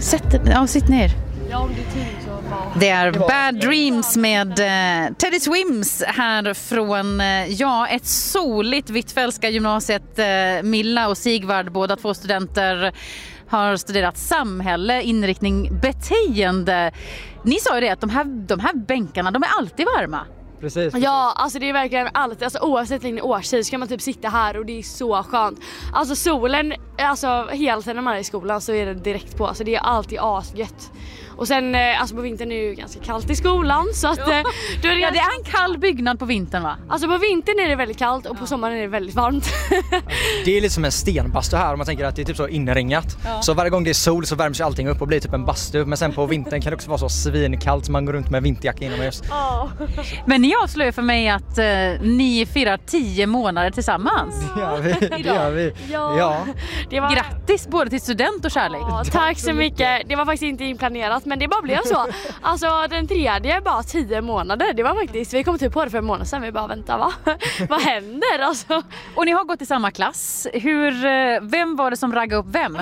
Sitt ner. Ja, om det är tid så bara... Det är Bad Dreams med Teddy Swims här från ett soligt Hvitfeldtska gymnasiet. Milla och Sigvard, båda två studenter, har studerat samhälle, inriktning, beteende. Ni sa ju det att de här bänkarna, de är alltid varma. Precis. Ja, alltså det är verkligen alltid, alltså oavsett vilken årstid så kan man typ sitta här och det är så skönt. Alltså solen, alltså hela tiden när man är i skolan så är det direkt på, alltså det är alltid asgött. Och sen, alltså på vintern är det ju ganska kallt i skolan så att... Då är det, det är en kall byggnad på vintern, va? Alltså på vintern är det väldigt kallt och på sommaren är det väldigt varmt. Det är lite som en stenbastu här om man tänker att det är typ så inringat. Ja. Så varje gång det är sol så värms ju allting upp och blir typ en bastu. Men sen på vintern kan det också vara så svinkallt så man går runt med vinterjacka inomhus. Ja. Men ni avslöjar för mig att ni firar 10 månader tillsammans. Det gör vi. Ja. Det var... Grattis både till student och kärlek. Ja, tack så mycket. Det var faktiskt inte inplanerat. Men det bara blev så. Alltså den tredje bara 10 månader. Det var faktiskt, vi kom typ på det för en månad sedan. Vi bara vänta, va? Vad händer? Alltså. Och ni har gått i samma klass. Vem var det som raggade upp vem?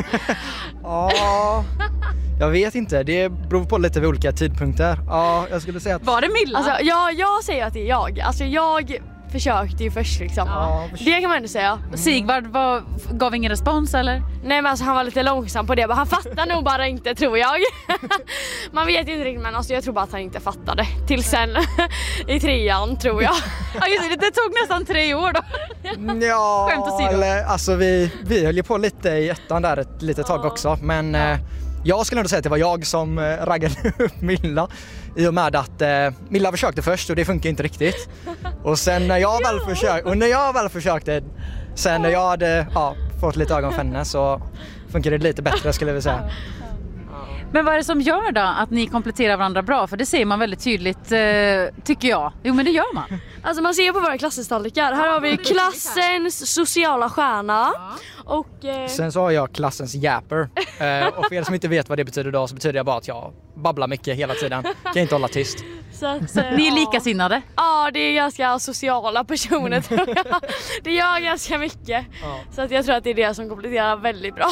Ja, jag vet inte. Det beror på lite vid olika tidpunkter. Ja, jag skulle säga att... Var det Milla? Alltså, jag säger att det är jag. Alltså jag försökte ju först liksom. Det kan man ändå säga. Sigvard gav ingen respons eller? Nej, men alltså han var lite långsam på det. Han fattar nog bara inte, tror jag. Man vet inte riktigt, men alltså, jag tror bara att han inte fattade. Till sen i 3:an, tror jag. Ja, just det tog nästan 3 år då. Ja, skämt åsido. Eller, alltså vi höll ju på lite i 1:an där ett litet tag också. Men jag skulle nog säga att det var jag som raggade upp Milla. I och med att Milla försökte först och det funkar inte riktigt. Och sen när jag väl försökte, sen när jag hade fått lite ögon för henne så funkar det lite bättre, skulle vi säga. Men vad är det som gör då att ni kompletterar varandra bra? För det ser man väldigt tydligt, tycker jag. Jo, men det gör man. Alltså man ser på våra klassestallikar. Här har vi klassens sociala stjärna. Och, sen så har jag klassens japper. Och för er som inte vet vad det betyder då så betyder det bara att jag babblar mycket hela tiden. Kan inte hålla tyst. Så att, ni är likasinnade? Ja, det är ganska sociala personer, tror jag. Det gör ganska mycket. Så att jag tror att det är det som kompletterar väldigt bra.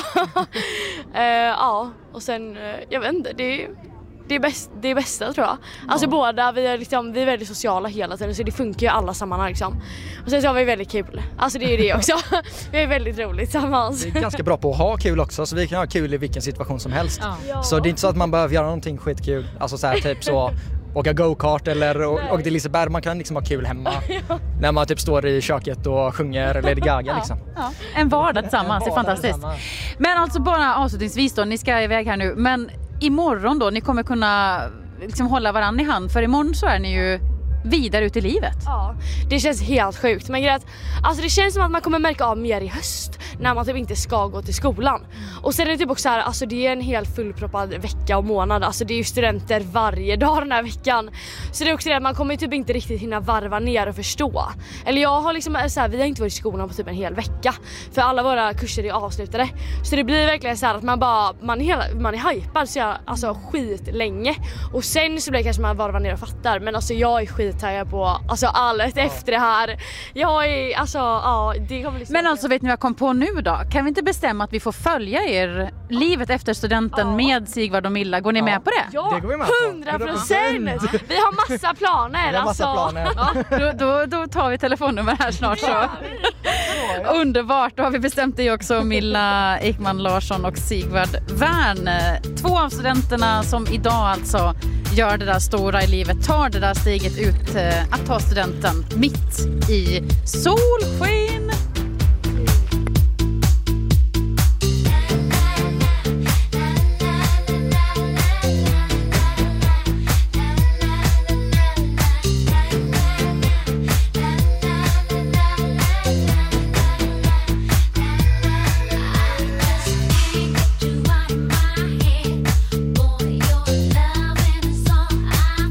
Och sen, jag vet inte, det är bästa, tror jag. Alltså båda, vi är väldigt sociala hela tiden, så det funkar ju i alla sammanhang liksom. Och sen så har vi väldigt kul. Alltså det är det också. Vi är väldigt roligt tillsammans. Vi är ganska bra på att ha kul också, så vi kan ha kul i vilken situation som helst. Ja. Så det är inte så att man behöver göra någonting skitkul. Alltså så här, typ så åka go-kart eller åka till Liseberg. Man kan liksom ha kul hemma. När man typ står i köket och sjunger Lady Gaga liksom. Ja. En vardag tillsammans, det är fantastiskt. Men alltså bara avslutningsvis då, ni ska iväg här nu. Men imorgon då, ni kommer kunna liksom hålla varann i hand. För imorgon så är ni ju vidare ut i livet. Ja, det känns helt sjukt. Men alltså det känns som att man kommer märka av mer i höst när man typ inte ska gå till skolan. Och sen är det typ också här, alltså det är en helt fullproppad vecka och månad. Alltså det är ju studenter varje dag den här veckan. Så det är också det att man kommer typ inte riktigt hinna varva ner och förstå. Eller jag har liksom så här, vi har inte varit i skolan på typ en hel vecka. För alla våra kurser är avslutade. Så det blir verkligen så här att man är hypad så jag, alltså skit länge. Och sen så blir det kanske man varvar ner och fattar. Men alltså jag är skittaggad på alltså allt efter det här. Jag är, alltså det kommer bli så. Men alltså vet ni vad jag kom på nu då? Kan vi inte bestämma att vi får följa er livet efter studenten med Sigvard och Milla? Går ni med på det? Ja, det går vi med på. 100%! Vi har massa planer. Då tar vi telefonnummer här snart så. Underbart, då har vi bestämt det också. Milla Ekman Larsson och Sigvard Wern. 2 av studenterna som idag alltså gör det där stora i livet, tar det där steget ut att ta studenten mitt i solsken.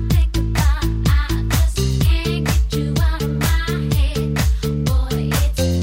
It's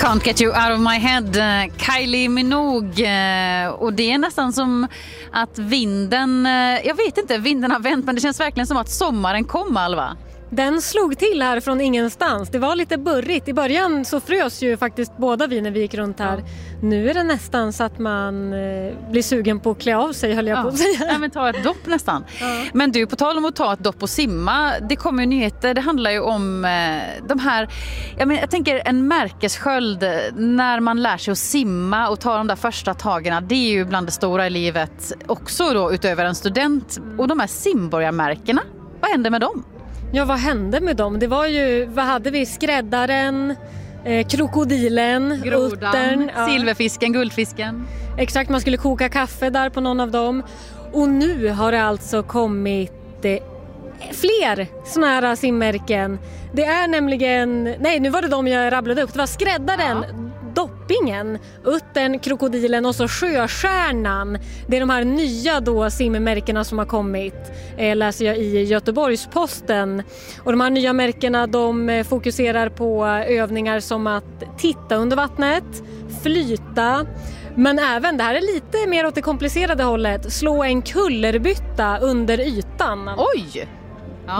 Can't get you out of my head, Kylie Minogue. Och det är nästan som att vinden, jag vet inte, vinden har vänt, men det känns verkligen som att sommaren kom, Alva. Den slog till här från ingenstans. Det var lite burrigt. I början så frös ju faktiskt båda vi när vi gick runt här. Nu är det nästan så att man blir sugen på att klä av sig, höll jag på att säga. Ja, men ta ett dopp nästan. Men du, på tal om att ta ett dopp och simma, det kommer ju nyheter. Det handlar ju om de här, jag tänker en märkessköld när man lär sig att simma och ta de där första tagen. Det är ju bland det stora i livet också då, utöver en student. Och de här simborgarmärkena, vad händer med dem? Ja, vad hände med dem? Det var ju, vad hade vi? Skräddaren, krokodilen, grodan, uttern, silverfisken, guldfisken. Exakt, man skulle koka kaffe där på någon av dem. Och nu har det alltså kommit fler såna här simmärken. Det är nämligen, nu var det de jag rabblade upp. Det var skräddaren, doppingen, uttern, krokodilen och så sjöstjärnan. Det är de här nya då simmärkena som har kommit, läser jag i Göteborgs-Posten. Och de här nya märkena, de fokuserar på övningar som att titta under vattnet, flyta, men även, det här är lite mer åt det komplicerade hållet, slå en kullerbytta under ytan. Oj! Ja.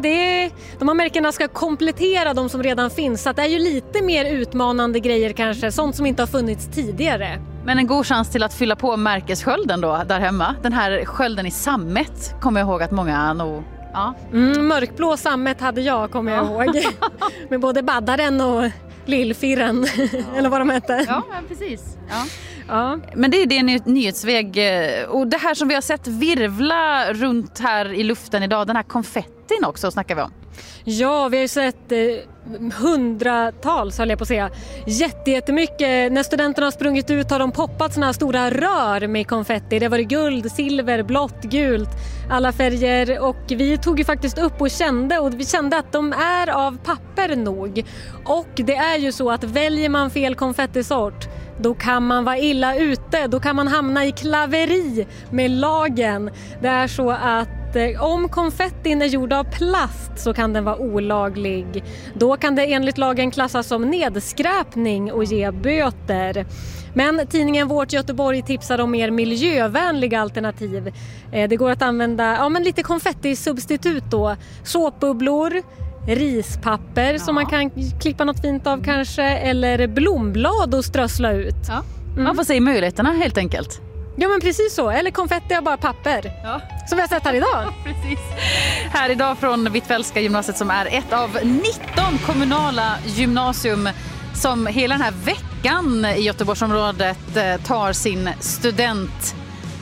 De här märkena ska komplettera de som redan finns, så att det är ju lite mer utmanande grejer kanske, sånt som inte har funnits tidigare. Men en god chans till att fylla på märkesskölden då där hemma. Den här skölden i sammet kommer jag ihåg att många nog... Ja. Mörkblå sammet hade jag, kommer jag ihåg. Med både baddaren och lillfirren, eller vad de hette. Ja, precis. Ja. Men det är det nyhetsväg. Och det här som vi har sett virvla runt här i luften idag, den här konfettin också snackar vi om. Ja, vi har ju sett hundratals, höll jag på att säga. Jättemycket. När studenterna har sprungit ut har de poppat såna här stora rör med konfetti. Det var guld, silver, blått, gult, alla färger. Och vi tog ju faktiskt upp och vi kände att de är av papper nog. Och det är ju så att väljer man fel konfettisort, då kan man vara illa ute. Då kan man hamna i klaveri med lagen. Det är så att om konfettin är gjord av plast så kan den vara olaglig. Då kan det enligt lagen klassas som nedskräpning och ge böter. Men tidningen Vårt Göteborg tipsar om mer miljövänliga alternativ. Det går att använda lite konfettisubstitut då. Såpbubblor, rispapper som man kan klippa något fint av kanske, eller blomblad och strössla ut. Ja. Man får se möjligheterna helt enkelt. Ja, men precis så. Eller konfetti av bara papper. Ja. Som vi har sett här idag. Precis. Här idag från Hvitfeldtska gymnasiet, som är ett av 19 kommunala gymnasium som hela den här veckan i Göteborgsområdet tar sin student.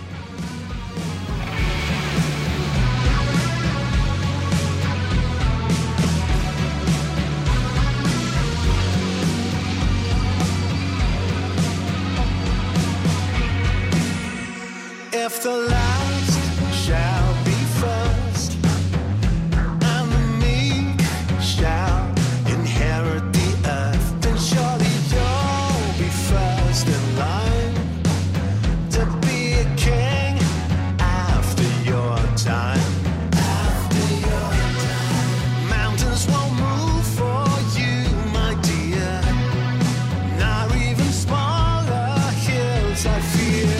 If the last shall be first, and the meek shall inherit the earth, then surely you'll be first in line to be a king after your time. After your time, mountains won't move for you, my dear, not even smaller hills, I fear.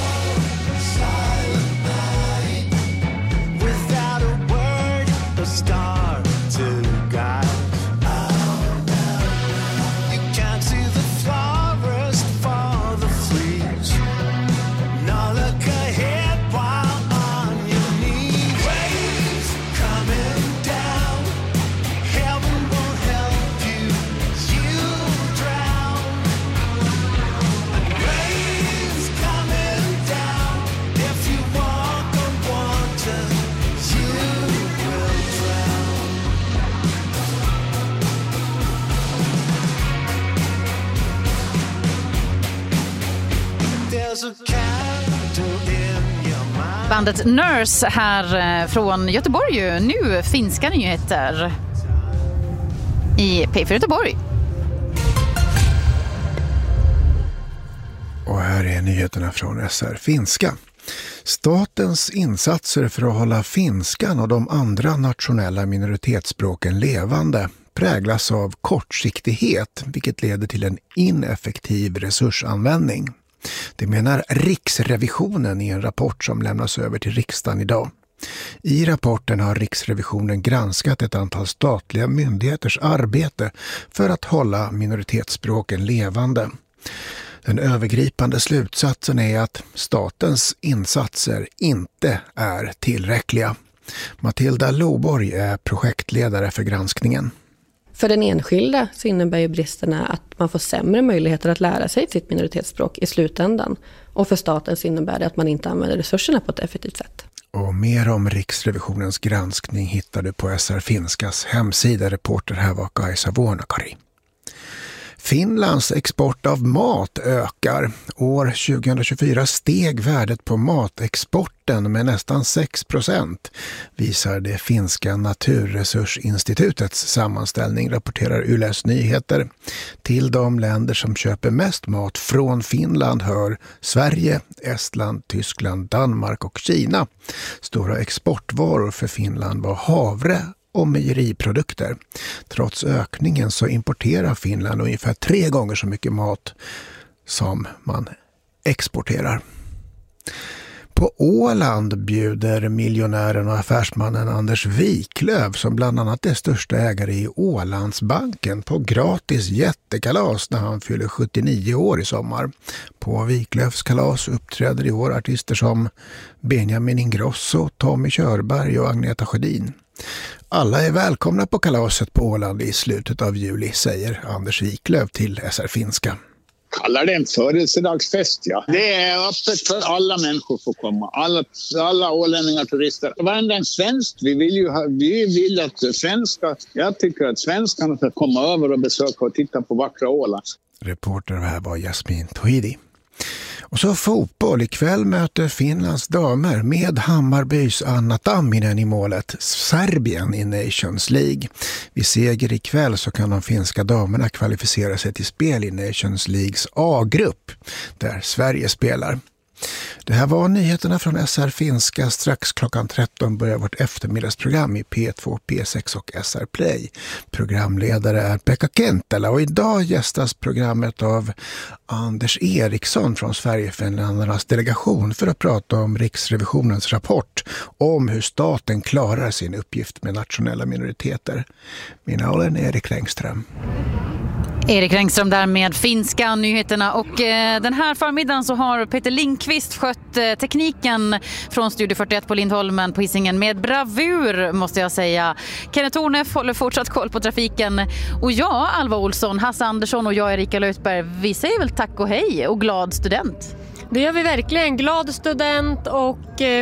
Bandet Nurse här från Göteborg. Nu finska nyheter i P4 Göteborg. Och här är nyheterna från SR Finska. Statens insatser för att hålla finskan och de andra nationella minoritetsspråken levande präglas av kortsiktighet, vilket leder till en ineffektiv resursanvändning. Det menar Riksrevisionen i en rapport som lämnas över till riksdagen idag. I rapporten har Riksrevisionen granskat ett antal statliga myndigheters arbete för att hålla minoritetsspråken levande. Den övergripande slutsatsen är att statens insatser inte är tillräckliga. Matilda Loborg är projektledare för granskningen. För den enskilda så innebär ju bristerna att man får sämre möjligheter att lära sig sitt minoritetsspråk i slutändan. Och för staten så innebär det att man inte använder resurserna på ett effektivt sätt. Och mer om Riksrevisionens granskning hittar du på SR Finskas hemsida. Reporter här var Kaisa Vuonakari. Finlands export av mat ökar. År 2024 steg värdet på matexporten med nästan 6%, visar det finska Naturresursinstitutets sammanställning, rapporterar Yles Nyheter. Till de länder som köper mest mat från Finland hör Sverige, Estland, Tyskland, Danmark och Kina. Stora exportvaror för Finland var havre och mejeriprodukter. Trots ökningen så importerar Finland ungefär 3 gånger så mycket mat som man exporterar. På Åland bjuder miljonären och affärsmannen Anders Wiklöf, som bland annat är största ägare i Ålandsbanken, på gratis jättekalas när han fyller 79 år i sommar. På Wiklöfs kalas uppträder i år artister som Benjamin Ingrosso, Tommy Körberg och Agneta Sjödin. Alla är välkomna på kalaset på Åland i slutet av juli, säger Anders Wiklöf till SR Finska. Kallar det en födelsedagsfest, ja. Det är öppet för alla människor får komma. Alla ålänningar, turister. Varenda en svensk. Vi vill att jag tycker att svenskarna ska komma över och besöka och titta på vackra Åland. Reporter här var Jasmin Tohidi. Och så fotboll. Ikväll möter Finlands damer med Hammarbys Anna Tamminen i målet Serbien i Nations League. Vid seger ikväll så kan de finska damerna kvalificera sig till spel i Nations Leagues A-grupp där Sverige spelar. Det här var nyheterna från SR Finska. Strax klockan 13 börjar vårt eftermiddagsprogram i P2, P6 och SR Play. Programledare är Pekka Kentala och idag gästas programmet av Anders Eriksson från Sverigefinländarnas delegation för att prata om Riksrevisionens rapport om hur staten klarar sin uppgift med nationella minoriteter. Min namn är Erik Rängström. Erik Rängström där med finska nyheterna, och den här förmiddagen så har Peter Lindqvist skött tekniken från Studio 41 på Lindholmen på Hisingen med bravur, måste jag säga. Kenneth Tornef håller fortsatt koll på trafiken, och jag, Alva Olsson, Hasse Andersson och jag, Erika Lötberg, vi säger väl tack och hej och glad student. Det gör vi verkligen, glad student och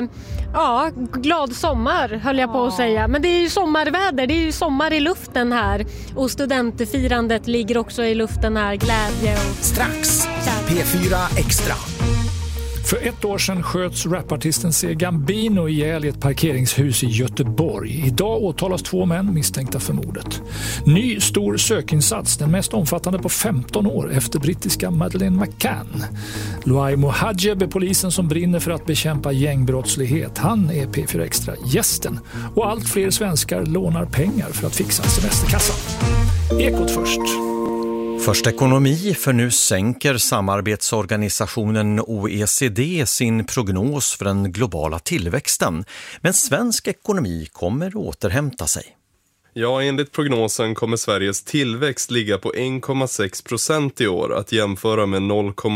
ja, glad sommar höll jag på att säga. Men det är ju sommarväder, det är ju sommar i luften här. Och studentfirandet ligger också i luften här, glädje och... Strax, P4 Extra. För 1 år sedan sköts rapartisten C. Gambino ihjäl i ett parkeringshus i Göteborg. Idag åtalas 2 män misstänkta för mordet. Ny stor sökinsats, den mest omfattande på 15 år efter brittiska Madeleine McCann. Luai Mohadjeb är polisen som brinner för att bekämpa gängbrottslighet. Han är P4 Extra-gästen. Och allt fler svenskar lånar pengar för att fixa semesterkassan. Ekot först. Först ekonomi, för nu sänker samarbetsorganisationen OECD sin prognos för den globala tillväxten. Men svensk ekonomi kommer återhämta sig. Ja, enligt prognosen kommer Sveriges tillväxt ligga på 1,6% i år, att jämföra med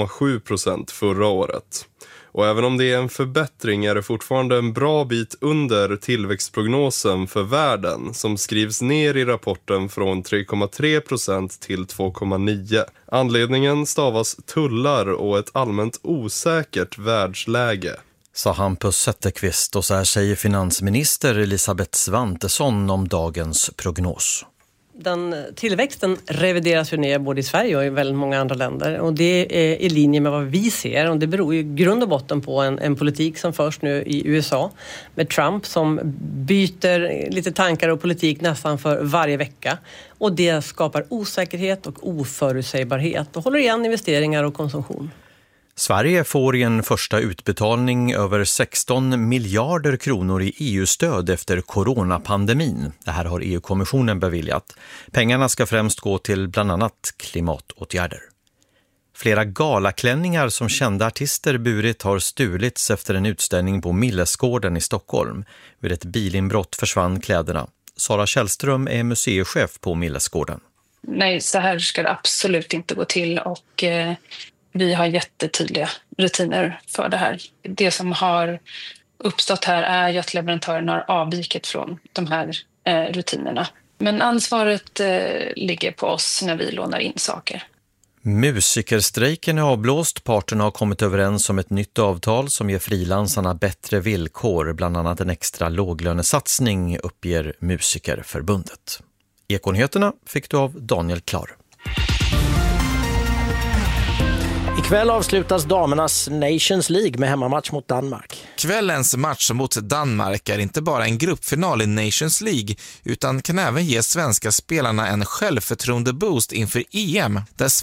0,7% förra året. Och även om det är en förbättring är det fortfarande en bra bit under tillväxtprognosen för världen, som skrivs ner i rapporten från 3,3% till 2,9%. Anledningen stavas tullar och ett allmänt osäkert världsläge. Sa Hampus Zetterqvist, och så här säger finansminister Elisabeth Svantesson om dagens prognos. Den tillväxten revideras ju ner både i Sverige och i väldigt många andra länder, och det är i linje med vad vi ser, och det beror ju grund och botten på en politik som förs nu i USA med Trump som byter lite tankar och politik nästan för varje vecka, och det skapar osäkerhet och oförutsägbarhet och håller igen investeringar och konsumtion. Sverige får i en första utbetalning över 16 miljarder kronor i EU-stöd efter coronapandemin. Det här har EU-kommissionen beviljat. Pengarna ska främst gå till bland annat klimatåtgärder. Flera galaklänningar som kända artister burit har stulits efter en utställning på Millesgården i Stockholm. Vid ett bilinbrott försvann kläderna. Sara Källström är museichef på Millesgården. Nej, så här ska det absolut inte gå till och vi har jättetydliga rutiner för det här. Det som har uppstått här är ju att leverantören har avvikit från de här rutinerna. Men ansvaret ligger på oss när vi lånar in saker. Musikerstrejken är avblåst. Parterna har kommit överens om ett nytt avtal som ger frilansarna bättre villkor, bland annat en extra låglönesatsning, uppger Musikerförbundet. Ekonyheterna fick du av Daniel Klar. Ikväll avslutas damernas Nations League med hemmamatch mot Danmark. Kvällens match mot Danmark är inte bara en gruppfinal i Nations League utan kan även ge svenska spelarna en självförtroende-boost inför EM, där